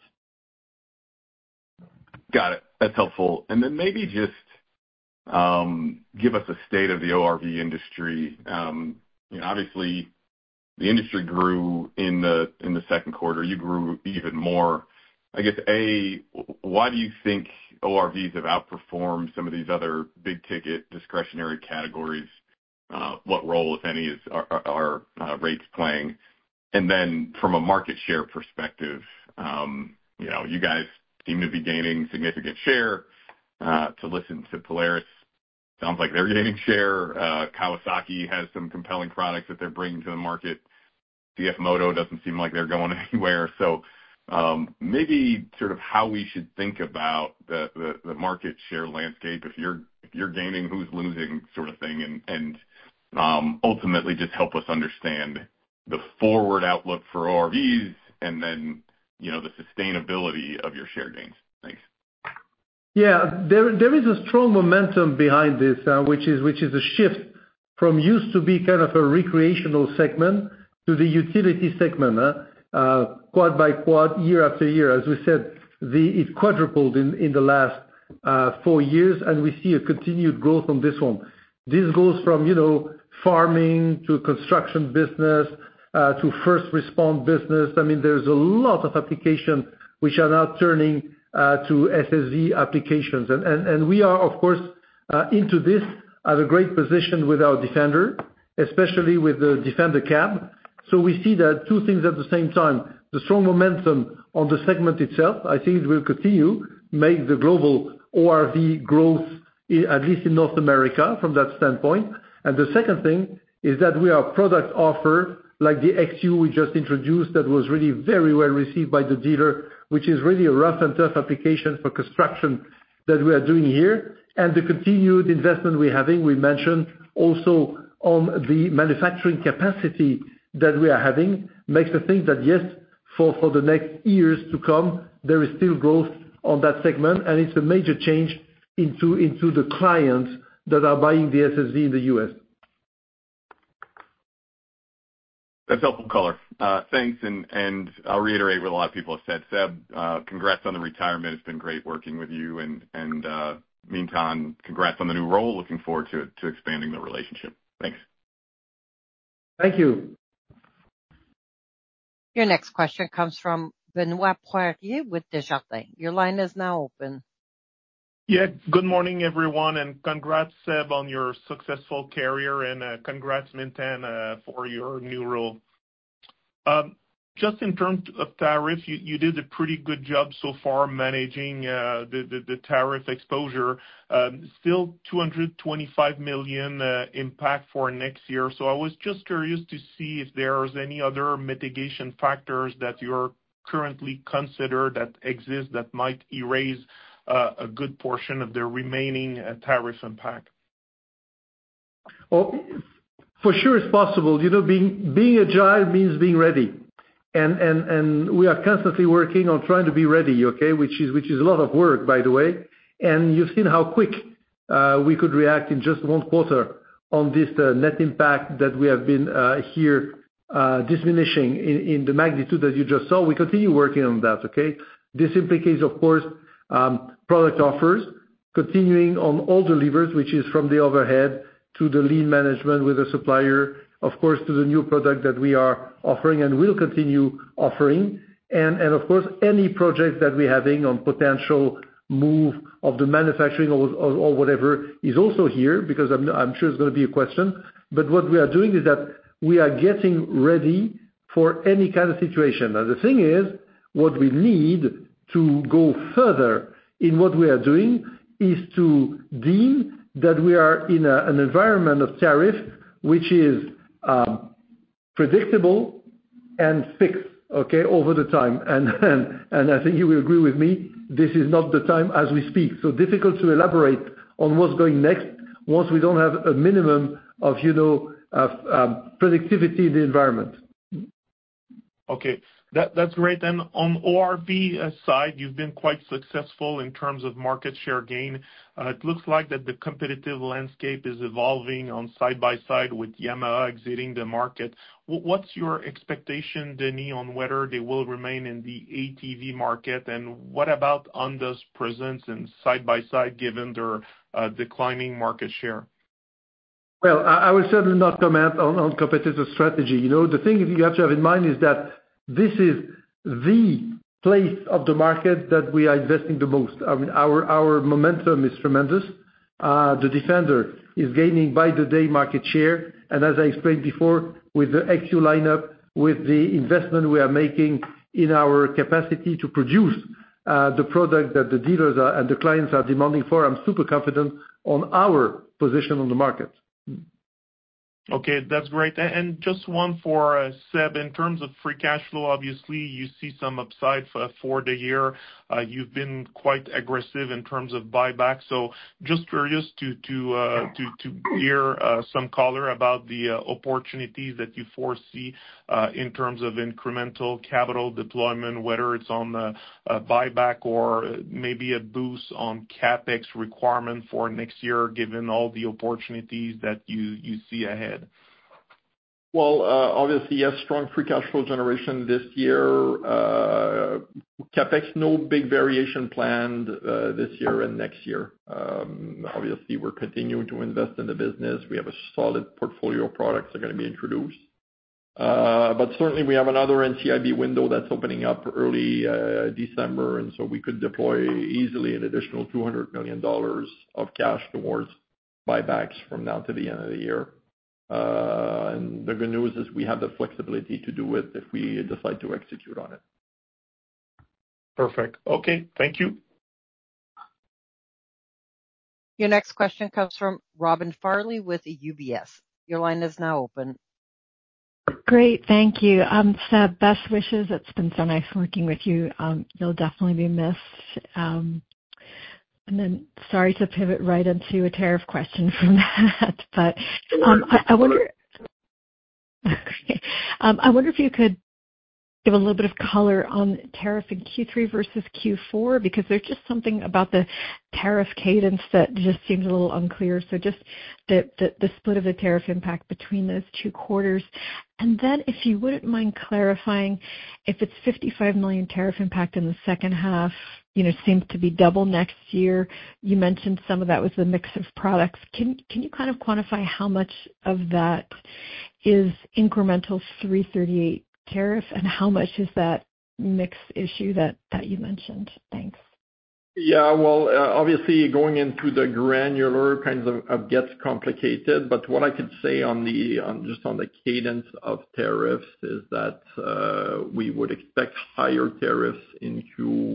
Got it. That's helpful. And then maybe just give us a state of the ORV industry. Obviously, the industry grew in the second quarter. You grew even more. I guess, why do you think ORVs have outperformed some of these other big-ticket discretionary categories? What role, if any, are rates playing? And then from a market share perspective, you guys seem to be gaining significant share. To listen to Polaris, sounds like they're gaining share. Kawasaki has some compelling products that they're bringing to the market. CF Moto doesn't seem like they're going anywhere. So maybe sort of how we should think about the market share landscape, if you're gaining, who's losing, sort of thing, and ultimately just help us understand the forward outlook for ORVs and then the sustainability of your share gains. Thanks. Yeah, there is a strong momentum behind this, which is a shift from used to be kind of a recreational segment to the utility segment, quad by quad, year after year. As we said, it quadrupled in the last 4 years, and we see a continued growth on this one. This goes from farming to construction business to first response business. I mean, there's a lot of applications which are now turning to SSV applications, and we are, of course, into this at a great position with our Defender, especially with the Defender cab. So we see that two things at the same time. The strong momentum on the segment itself, I think it will continue, make the global ORV growth, at least in North America, from that standpoint. And the second thing is that we are product offer, like the XU we just introduced, that was really very well received by the dealer, which is really a rough and tough application for construction that we are doing here. And the continued investment we're having, we mentioned also on the manufacturing capacity that we are having, makes us think that yes, for the next years to come, there is still growth on that segment, and it's a major change into the clients that are buying the SSV in the U.S. That's helpful color. Thanks, and I'll reiterate what a lot of people have said. Seb, congrats on the retirement. It's been great working with you, and meantime, congrats on the new role. Looking forward to expanding the relationship. Thanks. Thank you. Your next question comes from Benoit Poirier with Desjardins. Your line is now open. Yeah, good morning, everyone, and congrats, Seb, on your successful career, and congrats, Mintan, for your new role. Just in terms of tariff, you did a pretty good job so far managing the tariff exposure. Still $225 million impact for next year. So I was just curious to see if there's any other mitigation factors that you're currently consider that exist that might erase a good portion of the remaining tariff impact. Oh, for sure it's possible. Being agile means being ready. And we are constantly working on trying to be ready, okay, which is a lot of work, by the way. And you've seen how quick we could react in just one quarter on this net impact that we have been here diminishing in the magnitude that you just saw. We continue working on that, okay? This implicates, of course, product offers, continuing on all the levers, which is from the overhead to the lean management with the supplier, of course, to the new product that we are offering and will continue offering. And of course, any project that we're having on potential move of the manufacturing or whatever is also here, because I'm sure it's going to be a question. But what we are doing is that we are getting ready for any kind of situation. Now, the thing is, what we need to go further in what we are doing is to deem that we are in an environment of tariff which is predictable and fixed, okay, over the time. And I think you will agree with me, this is not the time as we speak. So difficult to elaborate on what's going next once we don't have a minimum of, predictivity in the environment. Okay. That's great. And on ORV side, you've been quite successful in terms of market share gain. It looks like that the competitive landscape is evolving on side-by-side with Yamaha exiting the market. What's your expectation, Denis, on whether they will remain in the ATV market? And what about Honda's presence in side-by-side given their declining market share? Well, I will certainly not comment on competitive strategy. You know, the thing you have to have in mind is that this is the place of the market that we are investing the most. I mean, our momentum is tremendous. The Defender is gaining by the day market share. And as I explained before, with the XU lineup, with the investment we are making in our capacity to produce the product that the dealers are, and the clients are demanding for, I'm super confident on our position on the market. Okay, that's great. And just one for Seb. In terms of free cash flow, obviously, you see some upside for the year. You've been quite aggressive in terms of buyback. So just curious to hear some color about the opportunities that you foresee in terms of incremental capital deployment, whether it's on a buyback or maybe a boost on CapEx requirement for next year, given all the opportunities that you see ahead. Well, obviously, yes, strong free cash flow generation this year. CapEx, no big variation planned this year and next year. Obviously, we're continuing to invest in the business. We have a solid portfolio of products that are going to be introduced. But certainly, we have another NCIB window that's opening up early December, and so we could deploy easily an additional $200 million of cash towards buybacks from now to the end of the year. And the good news is we have the flexibility to do it if we decide to execute on it. Perfect. Okay, thank you. Your next question comes from Robin Farley with UBS. Your line is now open. Great, thank you. Seb, best wishes. It's been so nice working with you. You'll definitely be missed. And then, sorry to pivot right into a tariff question from that, but I wonder if you could give a little bit of color on tariff in Q3 versus Q4, because there's just something about the tariff cadence that just seems a little unclear. So just the split of the tariff impact between those two quarters. And then if you wouldn't mind clarifying, if it's $55 million tariff impact in the second half, seems to be double next year. You mentioned some of that was the mix of products. Can you kind of quantify how much of that is incremental 338 tariff and how much is that mix issue that you mentioned? Thanks. Yeah, well, obviously going into the granular kinds of gets complicated, but what I could say on the cadence of tariffs is that we would expect higher tariffs in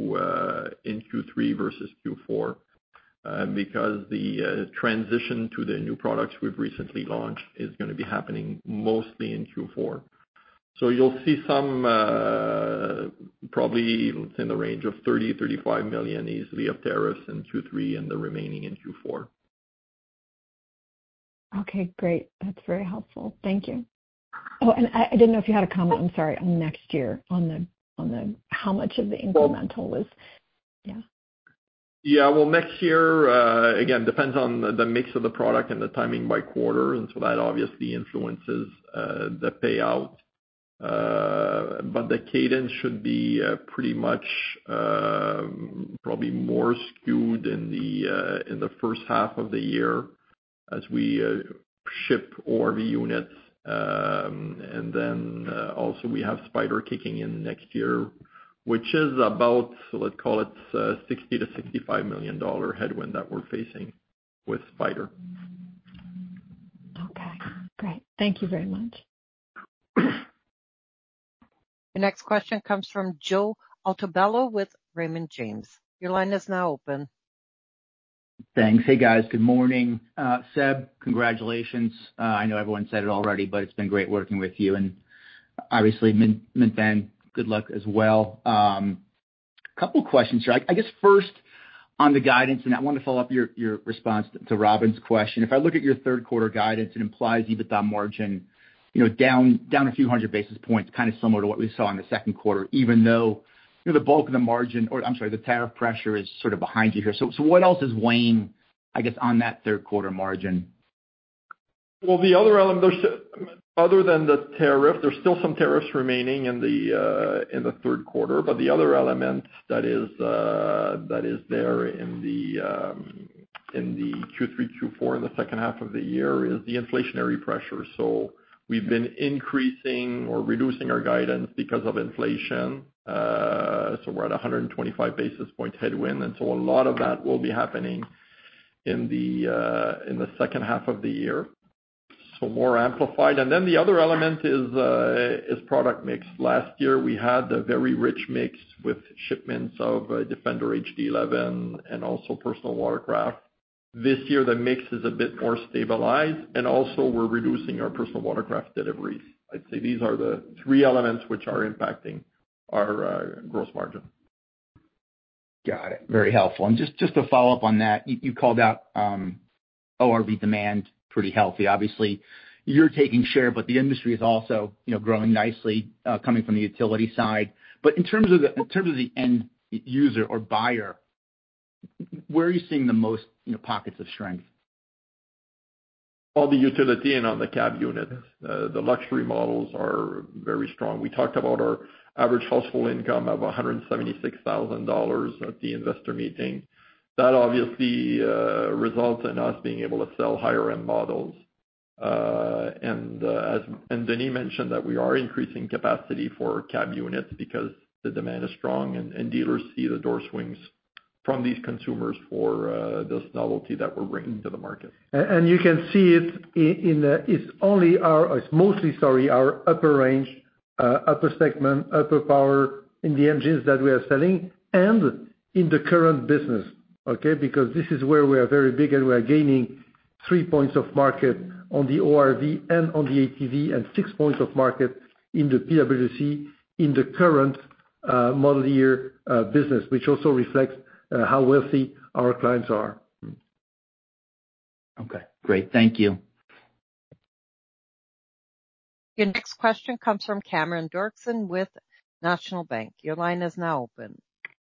Q3 versus Q4 because the transition to the new products we've recently launched is going to be happening mostly in Q4. So you'll see some probably in the range of 35 million easily of tariffs in Q3 and the remaining in Q4. Okay, great. That's very helpful. Thank you. Oh, and I didn't know if you had a comment, I'm sorry, on next year, on the how much of the incremental was, yeah. Yeah, well, next year, again, depends on the mix of the product and the timing by quarter, and so that obviously influences the payout. But the cadence should be pretty much probably more skewed in the first half of the year as we ship ORV units, and then also we have Spyder kicking in next year, which is about, so let's call it $60 to $65 million headwind that we're facing with Spyder. Okay, great. Thank you very much. The next question comes from Joe Altobello with Raymond James. Your line is now open. Thanks. Hey, guys. Good morning. Seb, congratulations. I know everyone said it already, but it's been great working with you. And obviously, Minh Thanh, good luck as well. Couple questions here. I guess first on the guidance, and I want to follow up your response to Robin's question. If I look at your third quarter guidance, it implies EBITDA margin, down a few hundred basis points, kind of similar to what we saw in the second quarter, even though the bulk of the margin, or I'm sorry, the tariff pressure is sort of behind you here. So what else is weighing, I guess, on that third quarter margin? Well, the other element, other than the tariff, there's still some tariffs remaining in the third quarter, but the other element that is there in the Q3, Q4, in the second half of the year is the inflationary pressure. So we've been increasing or reducing our guidance because of inflation. So we're at 125 basis point headwind, and so a lot of that will be happening in the second half of the year. So more amplified. And then the other element is product mix. Last year we had a very rich mix with shipments of Defender HD11 and also personal watercraft. This year the mix is a bit more stabilized, and also we're reducing our personal watercraft deliveries. I'd say these are the three elements which are impacting our gross margin. Got it. Very helpful. And just to follow up on that, you called out ORV demand pretty healthy. Obviously, you're taking share, but the industry is also growing nicely, coming from the utility side. But in terms of the end user or buyer, where are you seeing the most pockets of strength? On the utility and on the cab unit. The luxury models are very strong. We talked about our average household income of $176,000 at the investor meeting. That obviously results in us being able to sell higher end models. And Denis mentioned that we are increasing capacity for cab units because the demand is strong, and dealers see the door swings from these consumers for this novelty that we're bringing to the market. And you can see it it's mostly our upper range, upper segment, upper power in the engines that we are selling, and in the current business, okay? Because this is where we are very big, and we are gaining 3 points of market on the ORV and on the ATV, and 6 points of market in the PWC in the current model year business, which also reflects how wealthy our clients are. Okay, great. Thank you. Your next question comes from Cameron Doerksen with National Bank. Your line is now open.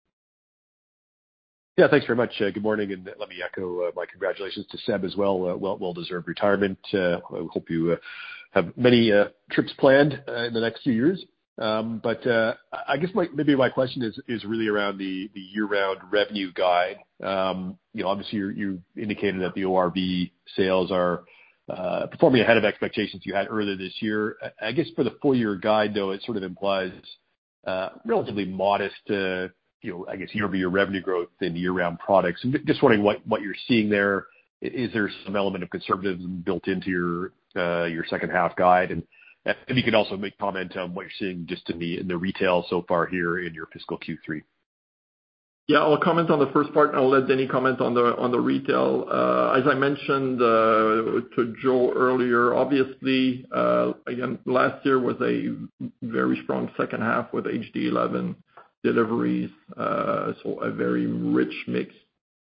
Yeah, thanks very much. Good morning, and let me echo my congratulations to Seb as well. Well-deserved retirement. I hope you have many trips planned in the next few years. But I guess maybe my question is really around the year-round revenue guide. Obviously you indicated that the ORV sales are performing ahead of expectations you had earlier this year. I guess for the full year guide, though, it sort of implies relatively modest, I guess year-over-year revenue growth in year-round products. And just wondering what you're seeing there. Is there some element of conservatism built into your second half guide? And if you could also make comment on what you're seeing just in the retail so far here in your fiscal Q3. Yeah, I'll comment on the first part, and I'll let Denis comment on the retail. As I mentioned to Joe earlier, obviously, again, last year was a very strong second half with HD11 deliveries, so a very rich mix.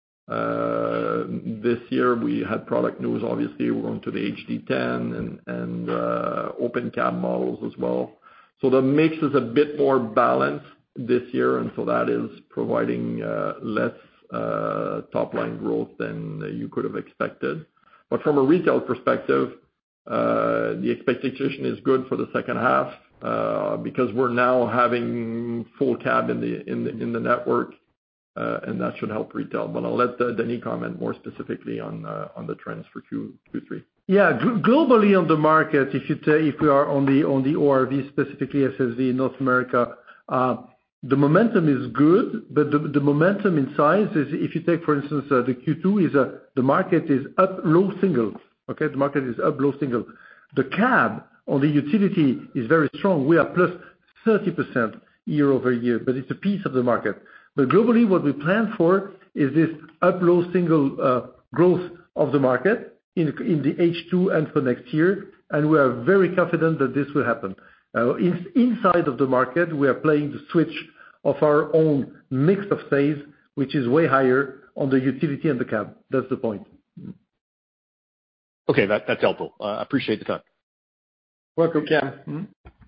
This year we had product news. Obviously, we're going to the HD10 and open cab models as well. So the mix is a bit more balanced this year, and so that is providing less top line growth than you could have expected. But from a retail perspective, the expectation is good for the second half because we're now having full cab in the network. And that should help retail. But I'll let Denis comment more specifically on the trends for Q3. Yeah, globally on the market, if we are on the ORV, specifically SSV in North America, the momentum is good, but the momentum in size is, if you take, for instance, the Q2 the market is up low single. Okay, the market is up low single. The cab on the utility is very strong. We are plus 30% year over year, but it's a piece of the market. But globally, what we plan for is this up low single growth of the market in the H2 and for next year, and we are very confident that this will happen. Inside of the market, we are playing the switch of our own mix of sales, which is way higher on the utility and the cab. That's the point. Okay, that's helpful. I appreciate the time. Welcome, Cam.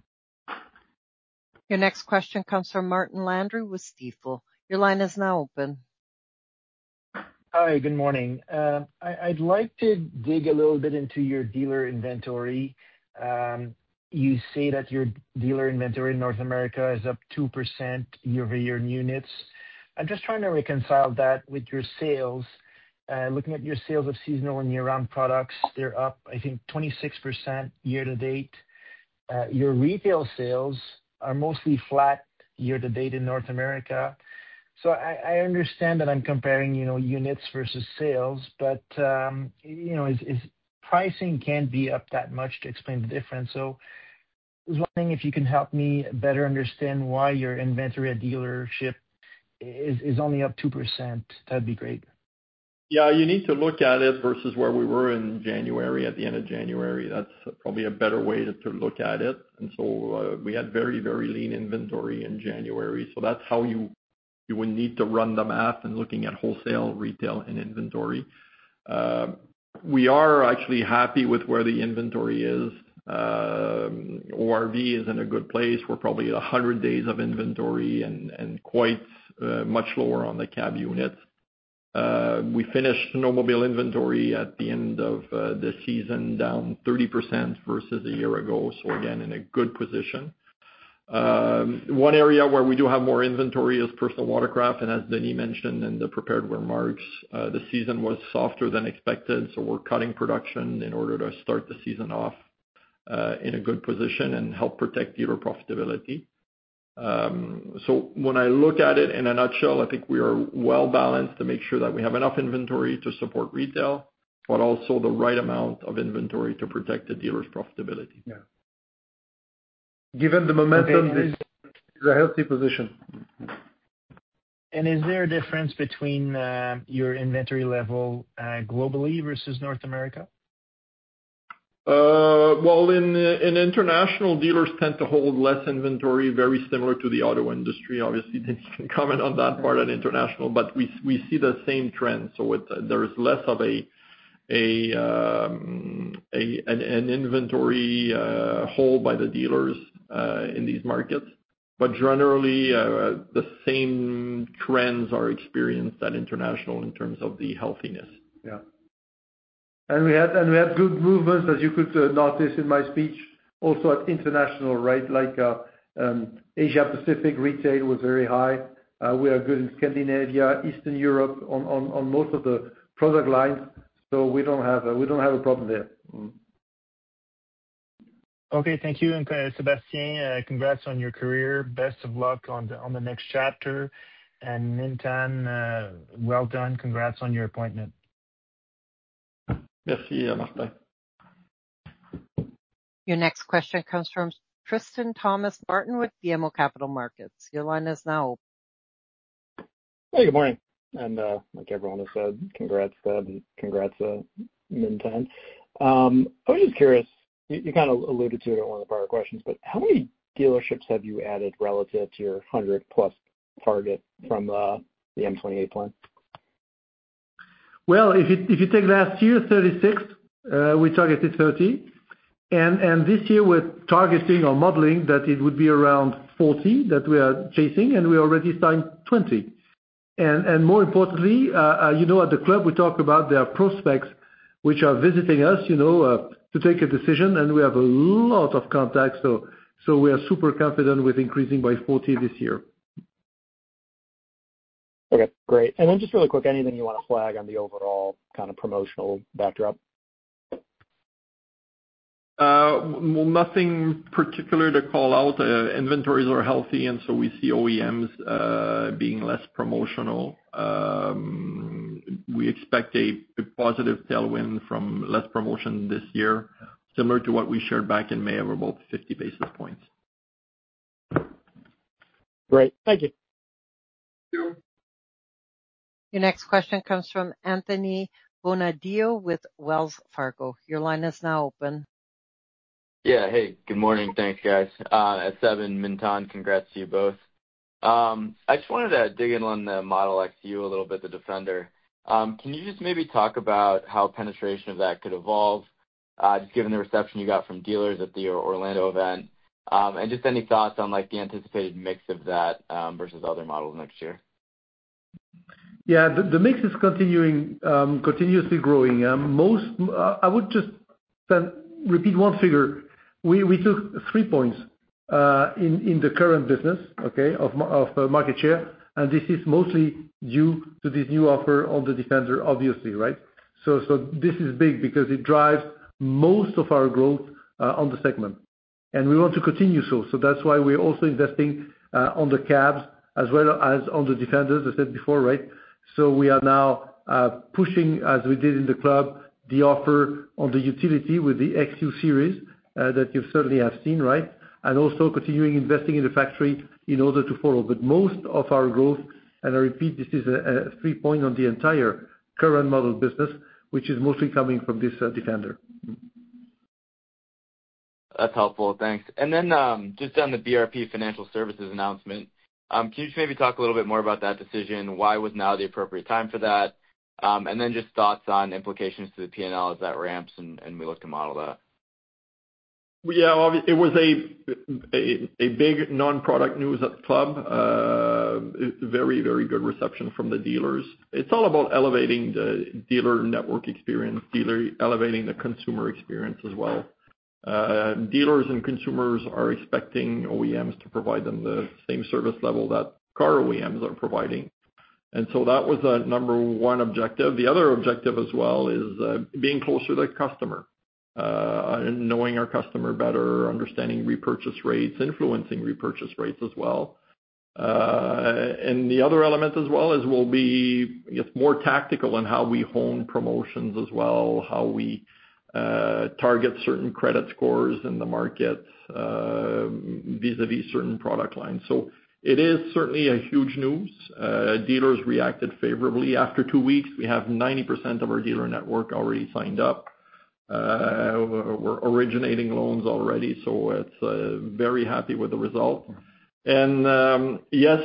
Your next question comes from Martin Landry with Stifel. Your line is now open. Hi, good morning. I'd like to dig a little bit into your dealer inventory. You say that your dealer inventory in North America is up 2% year-over-year in units. I'm just trying to reconcile that with your sales. Looking at your sales of seasonal and year-round products, they're up, I think, 26% year-to-date. Your retail sales are mostly flat year-to-date in North America. So I understand that I'm comparing, units versus sales, but, is pricing can't be up that much to explain the difference. So I was wondering if you can help me better understand why your inventory at dealership is only up 2%. That'd be great. Yeah, you need to look at it versus where we were in January, at the end of January. That's probably a better way to look at it. And so we had very, very lean inventory in January. So that's how you would need to run the math and looking at wholesale, retail, and inventory. We are actually happy with where the inventory is. ORV is in a good place. We're probably at 100 days of inventory and quite much lower on the cab units. We finished snowmobile inventory at the end of the season down 30% versus a year ago. So again, in a good position. One area where we do have more inventory is personal watercraft, and as Denis mentioned in the prepared remarks, the season was softer than expected, so we're cutting production in order to start the season off in a good position and help protect dealer profitability. So when I look at it in a nutshell, I think we are well balanced to make sure that we have enough inventory to support retail, but also the right amount of inventory to protect the dealer's profitability. Yeah. Given the momentum, this is a healthy position. And is there a difference between your inventory level globally versus North America? Well, in international, dealers tend to hold less inventory, very similar to the auto industry. Obviously, you can comment on that part on international, but we see the same trend. So there is less of an inventory hold by the dealers in these markets. But generally, the same trends are experienced at international in terms of the healthiness. Yeah. And we had good movements, as you could notice in my speech, also at international, right? Like Asia Pacific retail was very high. We are good in Scandinavia, Eastern Europe on most of the product lines. So we don't have a problem there. Okay, thank you. And Sébastien, congrats on your career. Best of luck on the next chapter. And Mintan, well done. Congrats on your appointment. Merci, Martin. Your next question comes from Tristan Thomas-Martin with BMO Capital Markets. Your line is now open. Hey, good morning. And like everyone has said, congrats, Seb, and congrats, Mintan. I was just curious, you kind of alluded to it in one of the prior questions, but how many dealerships have you added relative to your 100-plus target from the M28 plan? Well, if you take last year, 36, we targeted 30. And this year we're targeting or modeling that it would be around 40 that we are chasing, and we already signed 20. And more importantly, at the club we talk about their prospects which are visiting us, to take a decision, and we have a lot of contacts. So we are super confident with increasing by 40 this year. Okay, great. And then just really quick, anything you want to flag on the overall kind of promotional backdrop? Well, nothing particular to call out. Inventories are healthy, and so we see OEMs being less promotional. We expect a positive tailwind from less promotion this year, similar to what we shared back in May of about 50 basis points. Great. Thank you. Thank you. Your next question comes from Anthony Bonadio with Wells Fargo. Your line is now open. Yeah. Hey, good morning. Thanks, guys. Seb and Mintan, congrats to you both. I just wanted to dig in on the Model X a little bit, the Defender. Can you just maybe talk about how penetration of that could evolve just given the reception you got from dealers at the Orlando event? And just any thoughts on like the anticipated mix of that versus other models next year? Yeah, the mix is continuously growing. I would just repeat one figure. We took 3 points in the current business, okay, of market share, and this is mostly due to this new offer on the Defender, obviously, right? So this is big because it drives most of our growth on the segment, and we want to continue so. So that's why we're also investing on the cabs as well as on the Defenders, I said before, right? So we are now pushing, as we did in the club, the offer on the utility with the XU series that you certainly have seen, right? And also continuing investing in the factory in order to follow. But most of our growth, and I repeat, this is a 3 point on the entire current model business, which is mostly coming from this Defender. That's helpful. Thanks. And then just on the BRP Financial Services announcement, can you just maybe talk a little bit more about that decision? Why was now the appropriate time for that? And then just thoughts on implications to the P&L as that ramps and we look to model that. Yeah, it was a big non-product news at the club. Very, very good reception from the dealers. It's all about elevating the dealer network experience, elevating the consumer experience as well. Dealers and consumers are expecting OEMs to provide them the same service level that car OEMs are providing. And so that was the number one objective. The other objective as well is being closer to the customer, knowing our customer better, understanding repurchase rates, influencing repurchase rates as well. And the other element as well is we'll be, I guess, more tactical in how we hone promotions as well, how we target certain credit scores in the market vis-a-vis certain product lines. So it is certainly a huge news. Dealers reacted favorably. After 2 weeks, we have 90% of our dealer network already signed up. We're originating loans already, so it's very happy with the result. And yes,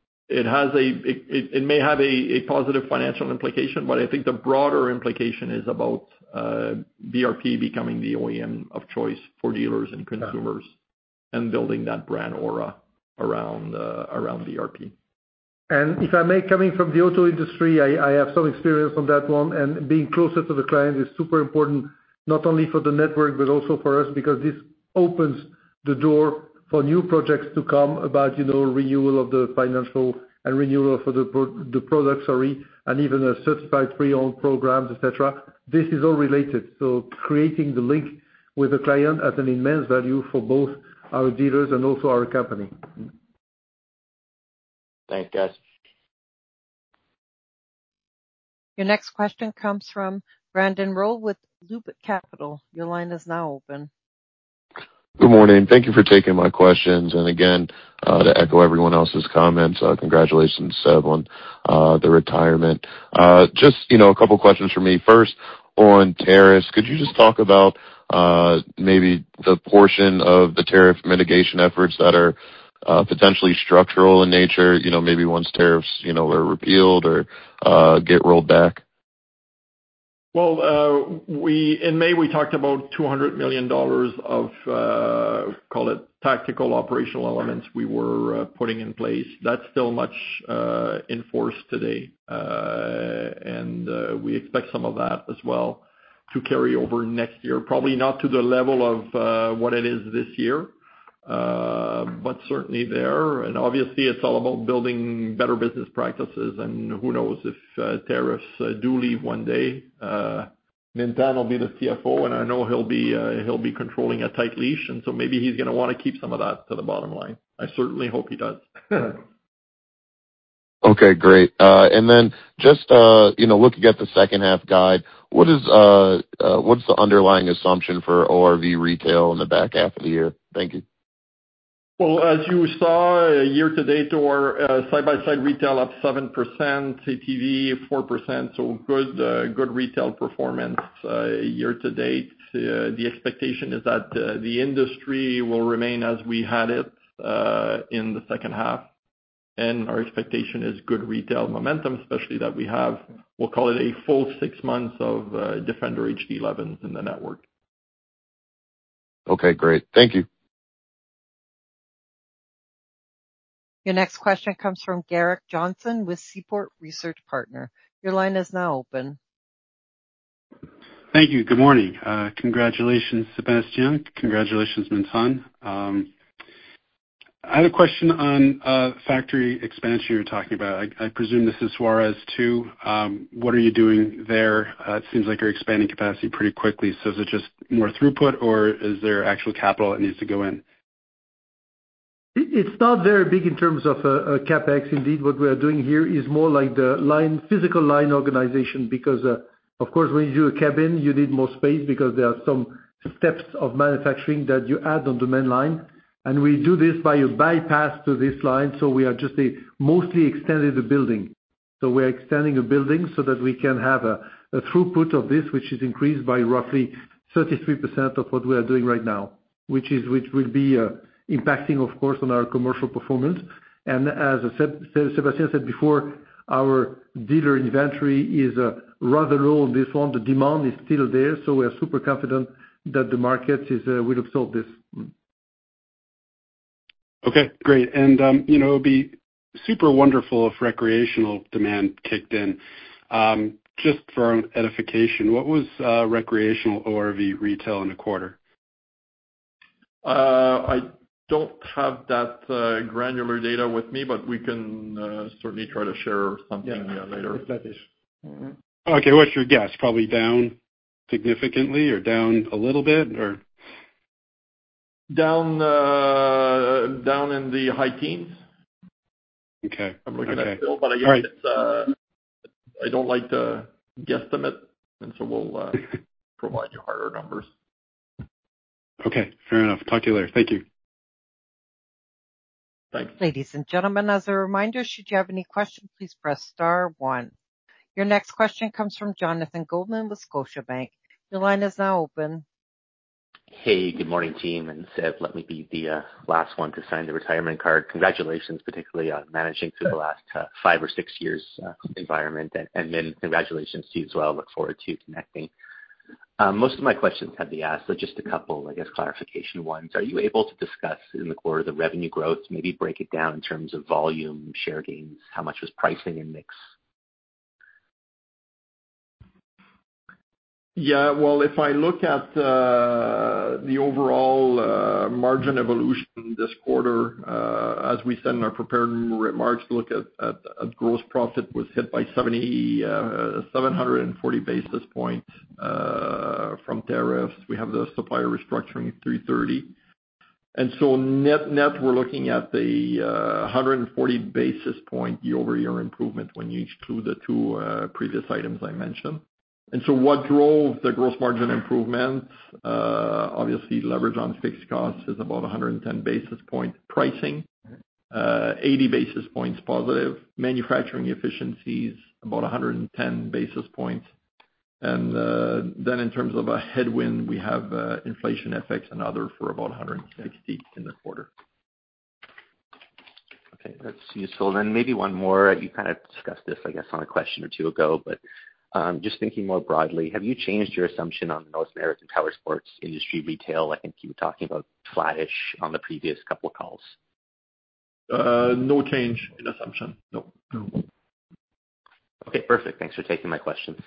it may have a positive financial implication, but I think the broader implication is about BRP becoming the OEM of choice for dealers and consumers and building that brand aura around BRP. And if I may, coming from the auto industry, I have some experience on that one, and being closer to the client is super important, not only for the network, but also for us, because this opens the door for new projects to come about, renewal of the financial and renewal for the product, and even a certified pre-owned programs, etc. This is all related. So creating the link with the client at an immense value for both our dealers and also our company. Thanks, guys. Your next question comes from Brandon Rolle with Loop Capital. Your line is now open. Good morning. Thank you for taking my questions. And again, to echo everyone else's comments, congratulations, Seb, on the retirement. Just, a couple questions for me. First, on tariffs, could you just talk about maybe the portion of the tariff mitigation efforts that are potentially structural in nature, maybe once tariffs, are repealed or get rolled back? Well, in May, we talked about $200 million of, call it tactical operational elements we were putting in place. That's still much in force today. And we expect some of that as well to carry over next year. Probably not to the level of what it is this year, but certainly there. And obviously, it's all about building better business practices. And who knows if tariffs do leave one day, Mintan will be the CFO, and I know he'll be controlling a tight leash, and so maybe he's going to want to keep some of that to the bottom line. I certainly hope he does. Okay, great. And then just looking at the second half guide, what's the underlying assumption for ORV retail in the back half of the year? Thank you. Well, as you saw, year to date, our side-by-side retail up 7%, ATV 4%, so good retail performance year to date. The expectation is that the industry will remain as we had it in the second half, and our expectation is good retail momentum, especially that we have, we'll call it a full 6 months of Defender HD11s in the network. Okay, great. Thank you. Your next question comes from Garrick Johnson with Seaport Research Partners. Your line is now open. Thank you. Good morning. Congratulations, Sébastien. Congratulations, Minton. I had a question on factory expansion you were talking about. I presume this is Juárez 2. What are you doing there? It seems like you're expanding capacity pretty quickly. So is it just more throughput, or is there actual capital that needs to go in? It's not very big in terms of CapEx. Indeed, what we are doing here is more like the physical line organization, because, of course, when you do a cabin, you need more space because there are some steps of manufacturing that you add on the main line. And we do this by a bypass to this line, so we are just mostly extended the building. So we're extending a building so that we can have a throughput of this, which is increased by roughly 33% of what we are doing right now, which will be impacting, of course, on our commercial performance. And as Sébastien said before, our dealer inventory is rather low on this one. The demand is still there, so we are super confident that the market will absorb this. Okay, great. And, it would be super wonderful if recreational demand kicked in. Just for our own edification, what was recreational ORV retail in the quarter? I don't have that granular data with me, but we can certainly try to share something later. Okay, what's your guess? Probably down significantly or down a little bit, or? Down in the high teens. Okay. I'm looking at Phil, but I guess it's, I don't like to guesstimate, and so we'll provide you harder numbers. Okay, fair enough. Talk to you later. Thank you. Thanks. Ladies and gentlemen, as a reminder, should you have any questions, please press star 1. Your next question comes from Jonathan Goldman with Scotiabank. Your line is now open. Hey, good morning, team. And Seb, let me be the last one to sign the retirement card. Congratulations, particularly on managing through the last 5 or 6 years environment. And then congratulations to you as well. Look forward to connecting. Most of my questions have been asked, so just a couple, I guess, clarification ones. Are you able to discuss in the quarter the revenue growth, maybe break it down in terms of volume, share gains, how much was pricing and mix? Yeah, well, if I look at the overall margin evolution this quarter, as we said in our prepared remarks, look at gross profit was hit by 740 basis points from tariffs. We have the supplier restructuring 330. And so net, we're looking at the 140 basis point year-over-year improvement when you exclude the 2 previous items I mentioned. And so what drove the gross margin improvement? Obviously, leverage on fixed costs is about 110 basis point. Pricing, 80 basis points positive. Manufacturing efficiencies, about 110 basis points. And then in terms of a headwind, we have inflation effects and other for about 160 in the quarter. Okay, that's useful. Then maybe one more. You kind of discussed this, I guess, on a question or 2 ago, but just thinking more broadly, have you changed your assumption on the North American powersports industry retail? I think you were talking about flattish on the previous couple of calls. No change in assumption. No. Okay, perfect. Thanks for taking my questions.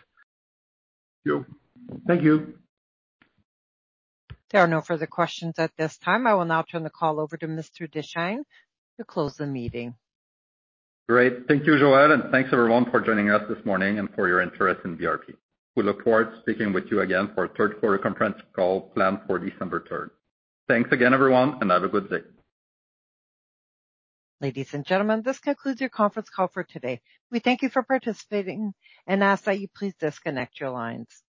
Thank you. There are no further questions at this time. I will now turn the call over to Mr. Deschênes to close the meeting. Great. Thank you, Joël, and thanks everyone for joining us this morning and for your interest in BRP. We look forward to speaking with you again for our third quarter conference call planned for December 3rd. Thanks again, everyone, and have a good day. Ladies and gentlemen, this concludes your conference call for today. We thank you for participating and ask that you please disconnect your lines.